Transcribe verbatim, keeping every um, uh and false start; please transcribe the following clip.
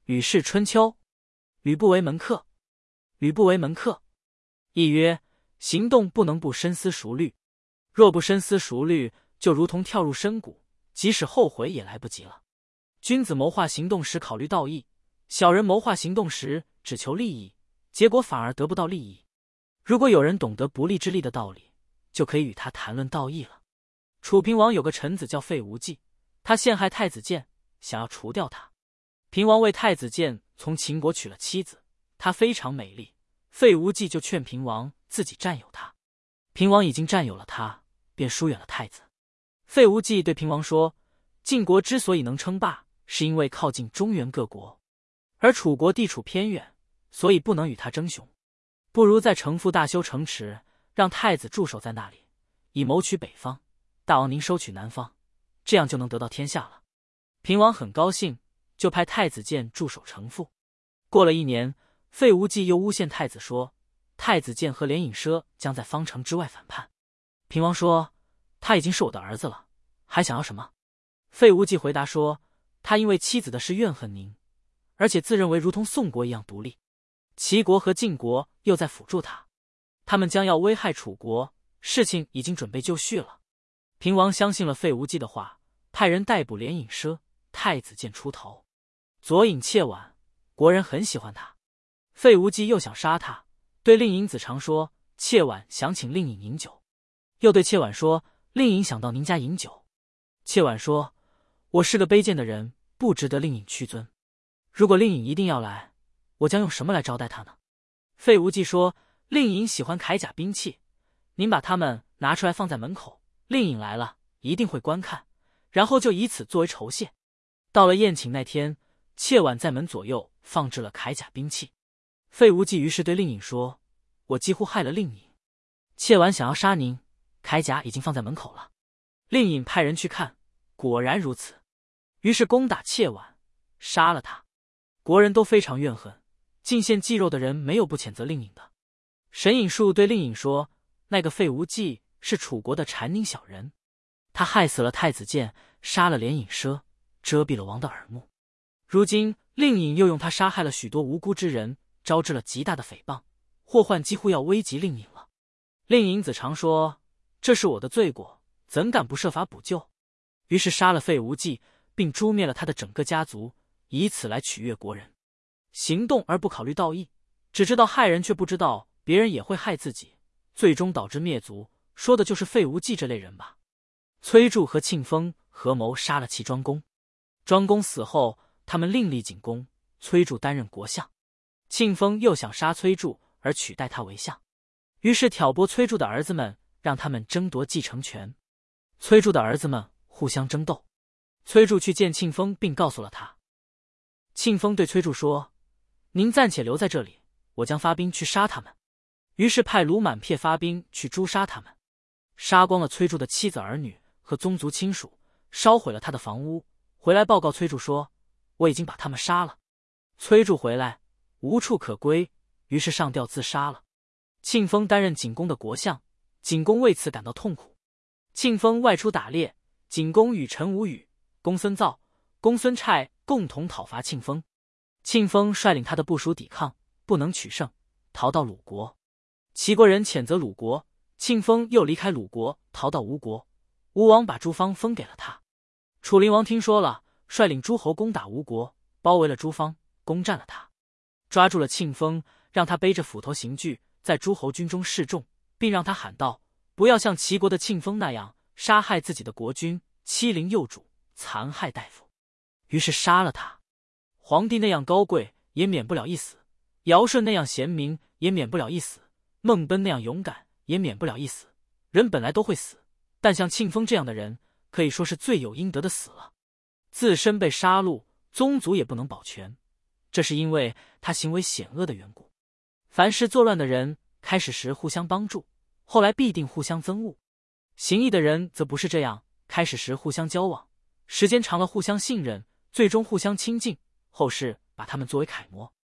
吕氏春秋。吕不为门客。吕不为门客。亦曰：行动不能不深思熟虑，若不深思熟虑，就如同跳入深谷，即使后悔也来不及了。君子谋划行动时考虑道义，小人谋划行动时只求利益，结果反而得不到利益。如果有人懂得不利之利的道理，就可以与他谈论道义了。楚平王有个臣子叫费无忌，他陷害太子建，想要除掉他。平王为太子建从秦国娶了妻子，她非常美丽，费无忌就劝平王自己占有她。平王已经占有了她，便疏远了太子。费无忌对平王说，晋国之所以能称霸，是因为靠近中原各国，而楚国地处偏远，所以不能与他争雄，不如在城父大修城池，让太子驻守在那里，以谋取北方，大王您收取南方，这样就能得到天下了。平王很高兴，就派太子建驻守城父。过了一年，费无忌又诬陷太子说，太子建和连尹奢将在方城之外反叛。平王说，他已经是我的儿子了，还想要什么？费无忌回答说，他因为妻子的事怨恨您，而且自认为如同宋国一样独立，齐国和晋国又在辅助他，他们将要危害楚国，事情已经准备就绪了。平王相信了费无忌的话，派人逮捕连尹奢，太子建出头。左尹妾婉，国人很喜欢他。费无忌又想杀他，对令尹子长说，妾婉想请令尹饮酒，又对妾婉说，令尹想到您家饮酒。妾婉说，我是个卑贱的人，不值得令尹屈尊，如果令尹一定要来，我将用什么来招待他呢？费无忌说，令尹喜欢铠甲兵器，您把他们拿出来放在门口，令尹来了一定会观看，然后就以此作为酬谢。到了宴请那天，妾婉在门左右放置了铠甲兵器。费无忌于是对令尹说，我几乎害了令尹，妾婉想要杀您，铠甲已经放在门口了。令尹派人去看，果然如此，于是攻打妾婉，杀了他。国人都非常怨恨，进献祭肉的人没有不谴责令尹的。沈尹术对令尹说，那个费无忌是楚国的谗佞小人，他害死了太子建，杀了连尹奢，遮蔽了王的耳目。如今令尹又用他杀害了许多无辜之人，招致了极大的诽谤，祸患几乎要危及令尹了。令尹子长说，这是我的罪过，怎敢不设法补救？于是杀了费无忌，并诛灭了他的整个家族，以此来取悦国人。行动而不考虑道义，只知道害人却不知道别人也会害自己，最终导致灭族，说的就是费无忌这类人吧。崔杼和庆丰合谋杀了齐庄公，庄公死后，他们另立景公，崔杼担任国相。庆丰又想杀崔杼而取代他为相，于是挑拨崔杼的儿子们，让他们争夺继承权。崔杼的儿子们互相争斗，崔杼去见庆丰，并告诉了他。庆丰对崔杼说，您暂且留在这里，我将发兵去杀他们。于是派卢满撇发兵去诛杀他们，杀光了崔杼的妻子儿女和宗族亲属，烧毁了他的房屋，回来报告崔杼说，我已经把他们杀了。崔杼回来无处可归，于是上吊自杀了。庆丰担任景公的国相，景公为此感到痛苦。庆丰外出打猎，景公与陈无宇、公孙造、公孙瓒共同讨伐庆丰。庆丰率领他的部属抵抗，不能取胜，逃到鲁国。齐国人谴责鲁国，庆丰又离开鲁国，逃到吴国。吴王把诸方分给了他。楚灵王听说了，率领诸侯攻打吴国，包围了诸方，攻占了他，抓住了庆丰，让他背着斧头刑具，在诸侯军中示众，并让他喊道，不要像齐国的庆丰那样杀害自己的国君，欺凌幼主，残害大夫。于是杀了他。皇帝那样高贵，也免不了一死；尧舜那样贤明，也免不了一死；孟贲那样勇敢，也免不了一死。人本来都会死，但像庆丰这样的人，可以说是罪有应得的死了。自身被杀戮，宗族也不能保全，这是因为他行为险恶的缘故。凡是作乱的人，开始时互相帮助，后来必定互相憎恶；行义的人则不是这样，开始时互相交往，时间长了互相信任，最终互相亲近，后世把他们作为楷模。